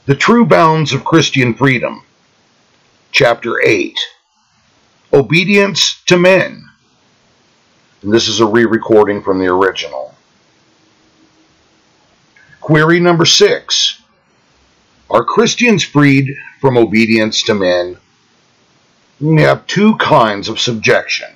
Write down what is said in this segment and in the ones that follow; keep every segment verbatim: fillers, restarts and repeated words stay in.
The True Bounds of Christian Freedom, Chapter eight, Obedience to Men. And this is a re-recording from the original. Query number six. Are Christians freed from obedience to men? We have two kinds of subjection.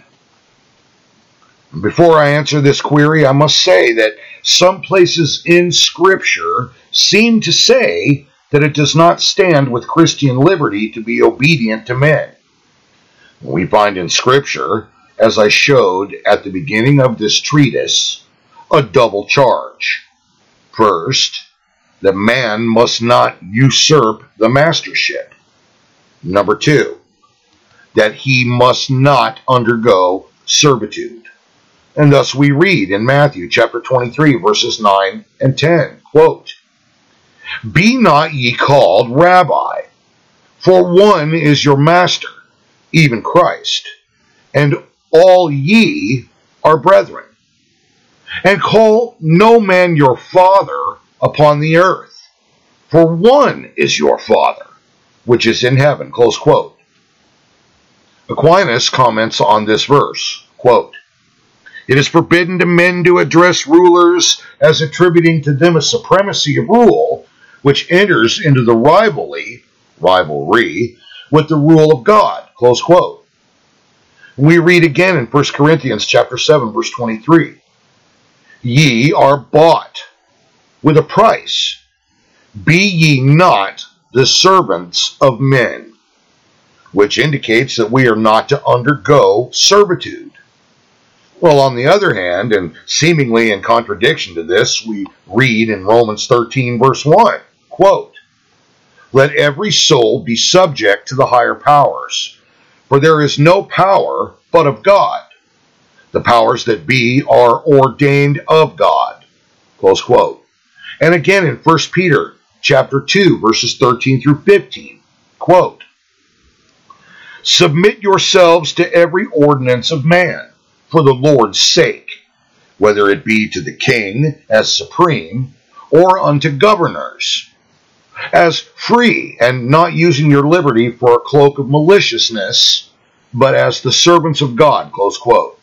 Before I answer this query, I must say that some places in Scripture seem to say that it does not stand with Christian liberty to be obedient to men. We find in Scripture, as I showed at the beginning of this treatise, a double charge. First, that man must not usurp the mastership. Number two, that he must not undergo servitude. And thus we read in Matthew chapter twenty-three, verses nine and ten, quote, "Be not ye called Rabbi, for one is your master, even Christ, and all ye are brethren. And call no man your father upon the earth, for one is your Father, which is in heaven." Close quote. Aquinas comments on this verse, quote, "It is forbidden to men to address rulers as attributing to them a supremacy of rule, which enters into the rivalry, rivalry with the rule of God." Close quote. We read again in First Corinthians chapter seven, verse twenty-three, "Ye are bought with a price. Be ye not the servants of men," which indicates that we are not to undergo servitude. Well, on the other hand, and seemingly in contradiction to this, we read in Romans thirteen, verse one, quote, "Let every soul be subject to the higher powers, for there is no power but of God. The powers that be are ordained of God." Close quote. And again in First Peter chapter two, verses thirteen through fifteen, quote, "Submit yourselves to every ordinance of man, for the Lord's sake, whether it be to the king as supreme, or unto governors, as free, and not using your liberty for a cloak of maliciousness, but as the servants of God." Close quote.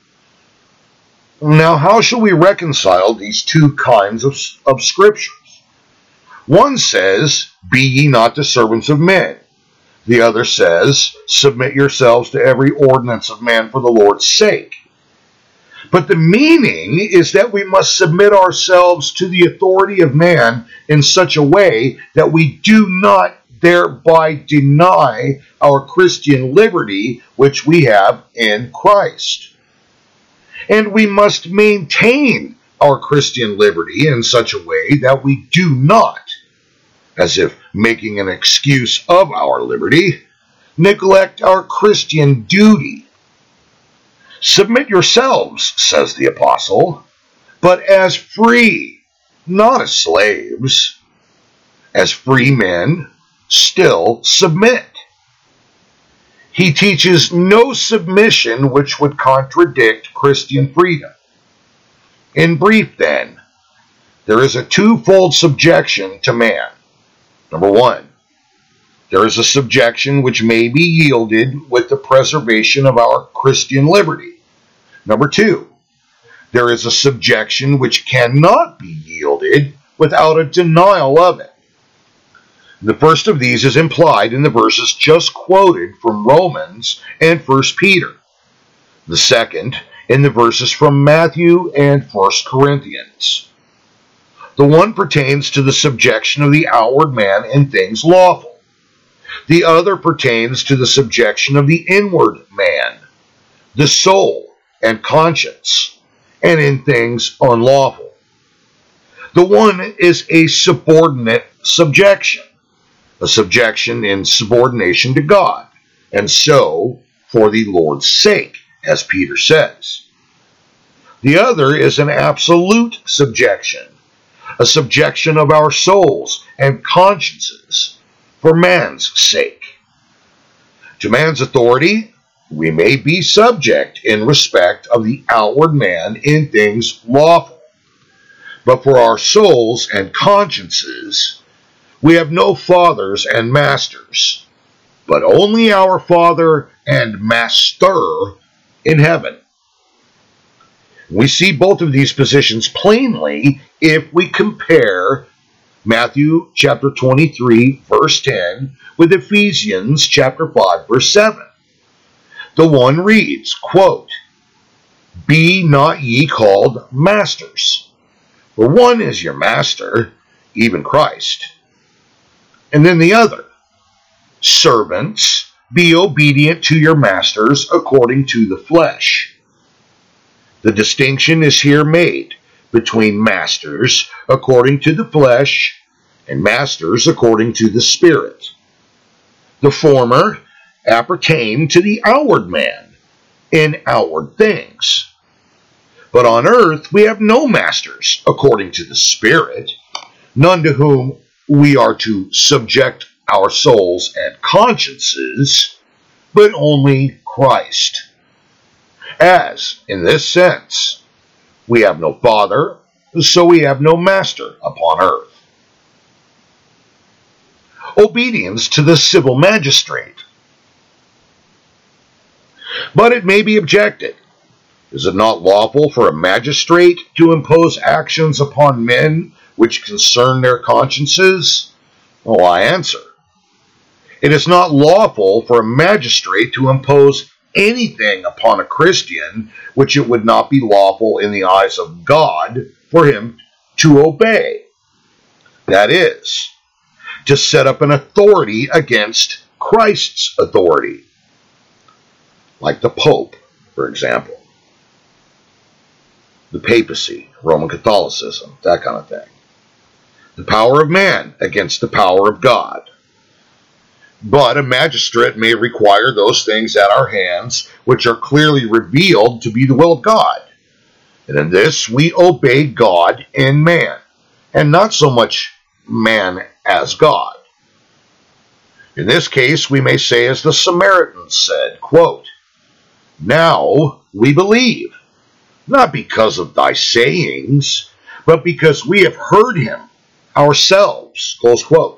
Now, how shall we reconcile these two kinds of, of scriptures? One says, "Be ye not the servants of men." The other says, "Submit yourselves to every ordinance of man for the Lord's sake." But the meaning is that we must submit ourselves to the authority of man in such a way that we do not thereby deny our Christian liberty which we have in Christ. And we must maintain our Christian liberty in such a way that we do not, as if making an excuse of our liberty, neglect our Christian duty. "Submit yourselves," says the apostle, "but as free, not as slaves. As free men, still submit." He teaches no submission which would contradict Christian freedom. In brief, then, there is a twofold subjection to man. Number one, there is a subjection which may be yielded with the preservation of our Christian liberty. Number two, there is a subjection which cannot be yielded without a denial of it. The first of these is implied in the verses just quoted from Romans and First Peter. The second in the verses from Matthew and First Corinthians. The one pertains to the subjection of the outward man in things lawful. The other pertains to the subjection of the inward man, the soul and conscience, and in things unlawful. The one is a subordinate subjection, a subjection in subordination to God, and so for the Lord's sake, as Peter says. The other is an absolute subjection, a subjection of our souls and consciences for man's sake. To man's authority, we may be subject in respect of the outward man in things lawful, but for our souls and consciences, We have no fathers and masters, but only our Father and Master in heaven. We see both of these positions plainly if we compare Matthew chapter twenty-three, verse ten, with Ephesians chapter five, verse seven. The one reads, quote, "Be not ye called masters, for one is your master, even Christ." And then the other, "Servants, be obedient to your masters according to the flesh." The distinction is here made between masters according to the flesh and masters according to the Spirit. The former appertain to the outward man in outward things. But on earth we have no masters according to the Spirit, none to whom we are to subject our souls and consciences, but only Christ. As, in this sense, we have no father, so we have no master upon earth. Obedience to the civil magistrate. But it may be objected, is it not lawful for a magistrate to impose actions upon men which concern their consciences? Well, I answer, it is not lawful for a magistrate to impose anything upon a Christian which it would not be lawful in the eyes of God for him to obey. That is, to set up an authority against Christ's authority, like the Pope, for example, the papacy, Roman Catholicism, that kind of thing. The power of man against the power of God. But a magistrate may require those things at our hands which are clearly revealed to be the will of God. And in this we obey God and man, and not so much man as God. In this case, we may say as the Samaritans said, quote, "Now we believe, not because of thy sayings, but because we have heard him ourselves." Close quote.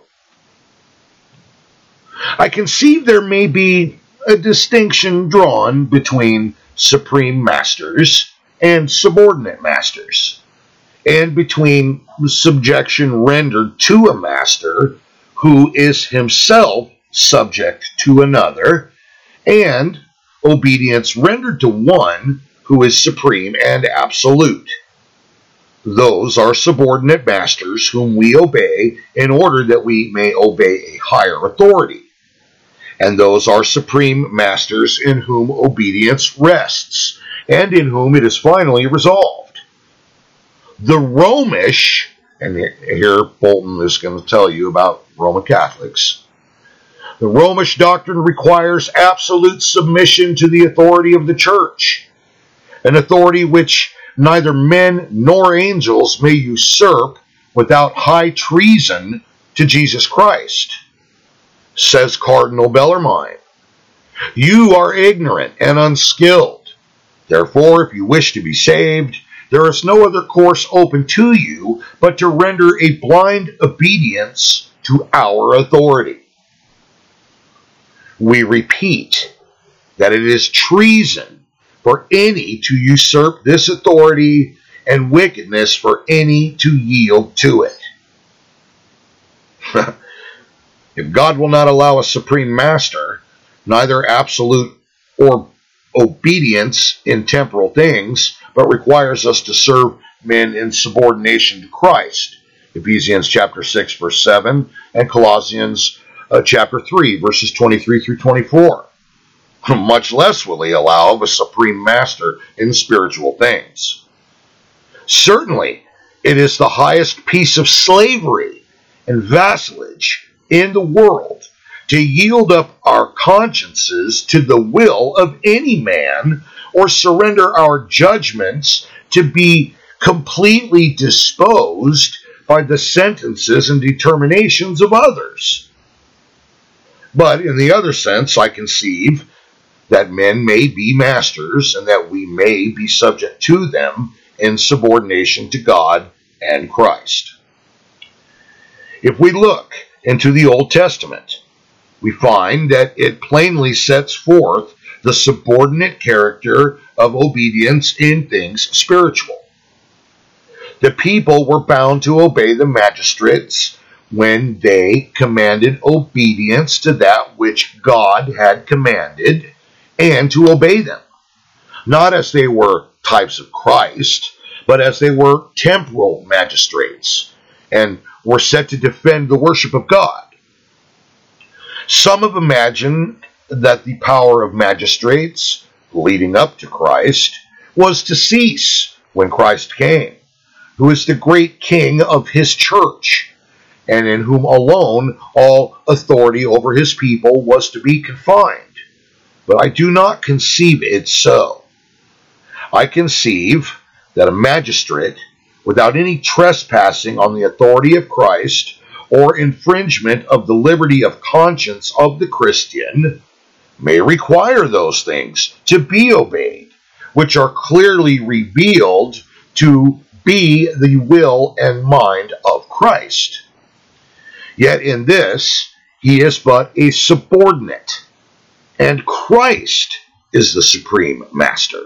I conceive there may be a distinction drawn between supreme masters and subordinate masters, and between subjection rendered to a master who is himself subject to another, and obedience rendered to one who is supreme and absolute. Those are subordinate masters whom we obey in order that we may obey a higher authority. And those are supreme masters in whom obedience rests, and in whom it is finally resolved. The Romish, and here Bolton is going to tell you about Roman Catholics, the Romish doctrine requires absolute submission to the authority of the church, an authority which neither men nor angels may usurp without high treason to Jesus Christ. Says Cardinal Bellarmine, "You are ignorant and unskilled. Therefore, if you wish to be saved, there is no other course open to you but to render a blind obedience to our authority." We repeat that it is treason for any to usurp this authority and wickedness for any to yield to it. If God will not allow a supreme master, neither absolute or obedience in temporal things, but requires us to serve men in subordination to Christ, Ephesians chapter six, verse seven, and Colossians uh, chapter three, verses twenty-three through twenty-four. Much less will he allow of a supreme master in spiritual things. Certainly, it is the highest piece of slavery and vassalage in the world to yield up our consciences to the will of any man, or surrender our judgments to be completely disposed by the sentences and determinations of others. But in the other sense, I conceive that men may be masters, and that we may be subject to them in subordination to God and Christ. If we look into the Old Testament, we find that it plainly sets forth the subordinate character of obedience in things spiritual. The people were bound to obey the magistrates when they commanded obedience to that which God had commanded, and to obey them, not as they were types of Christ, but as they were temporal magistrates, and were set to defend the worship of God. Some have imagined that the power of magistrates, leading up to Christ, was to cease when Christ came, who is the great king of his church, and in whom alone all authority over his people was to be confined. But I do not conceive it so. I conceive that a magistrate, without any trespassing on the authority of Christ, or infringement of the liberty of conscience of the Christian, may require those things to be obeyed, which are clearly revealed to be the will and mind of Christ. Yet in this, he is but a subordinate, and Christ is the supreme master.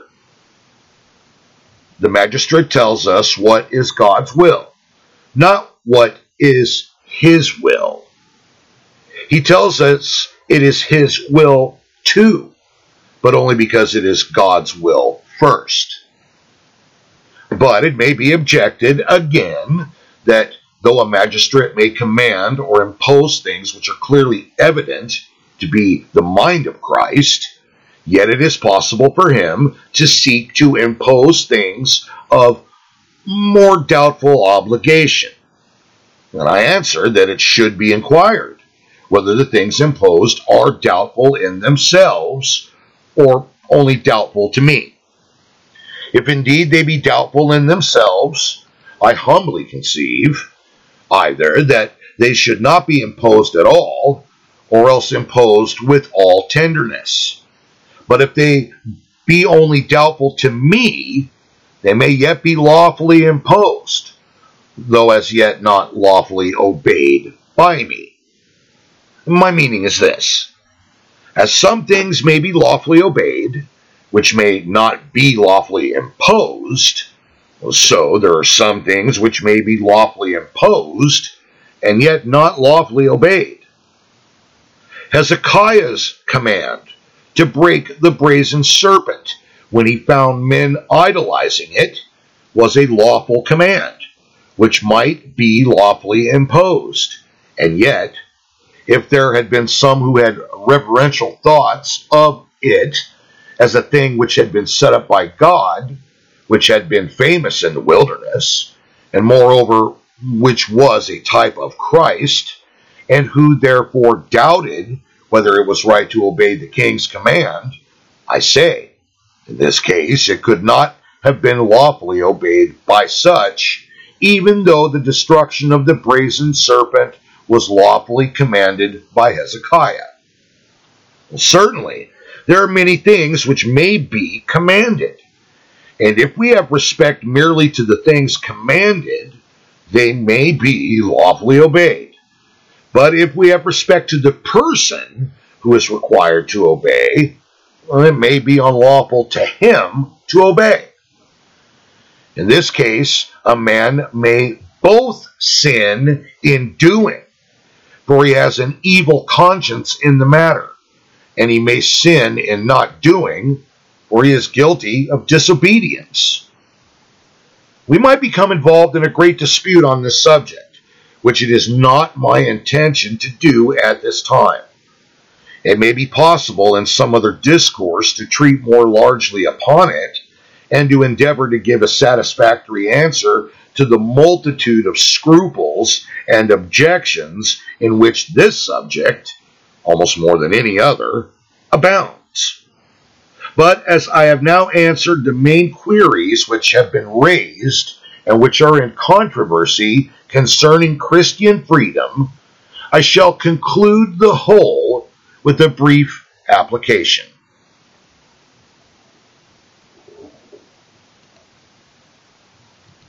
The magistrate tells us what is God's will, not what is his will. He tells us it is his will too, but only because it is God's will first. But it may be objected again that though a magistrate may command or impose things which are clearly evident to be the mind of Christ, yet it is possible for him to seek to impose things of more doubtful obligation. And I answer that it should be inquired whether the things imposed are doubtful in themselves or only doubtful to me. If indeed they be doubtful in themselves, I humbly conceive either that they should not be imposed at all, or else imposed with all tenderness. But if they be only doubtful to me, they may yet be lawfully imposed, though as yet not lawfully obeyed by me. My meaning is this: as some things may be lawfully obeyed, which may not be lawfully imposed, so there are some things which may be lawfully imposed, and yet not lawfully obeyed. Hezekiah's command to break the brazen serpent when he found men idolizing it was a lawful command, which might be lawfully imposed. And yet, if there had been some who had reverential thoughts of it as a thing which had been set up by God, which had been famous in the wilderness, and moreover, which was a type of Christ, and who therefore doubted whether it was right to obey the king's command, I say, in this case, it could not have been lawfully obeyed by such, even though the destruction of the brazen serpent was lawfully commanded by Hezekiah. Well, certainly, there are many things which may be commanded, and if we have respect merely to the things commanded, they may be lawfully obeyed. But if we have respect to the person who is required to obey, well, it may be unlawful to him to obey. In this case, a man may both sin in doing, for he has an evil conscience in the matter, and he may sin in not doing, for he is guilty of disobedience. We might become involved in a great dispute on this subject, which it is not my intention to do at this time. It may be possible in some other discourse to treat more largely upon it, and to endeavor to give a satisfactory answer to the multitude of scruples and objections in which this subject, almost more than any other, abounds. But as I have now answered the main queries which have been raised, and which are in controversy concerning Christian freedom, I shall conclude the whole with a brief application.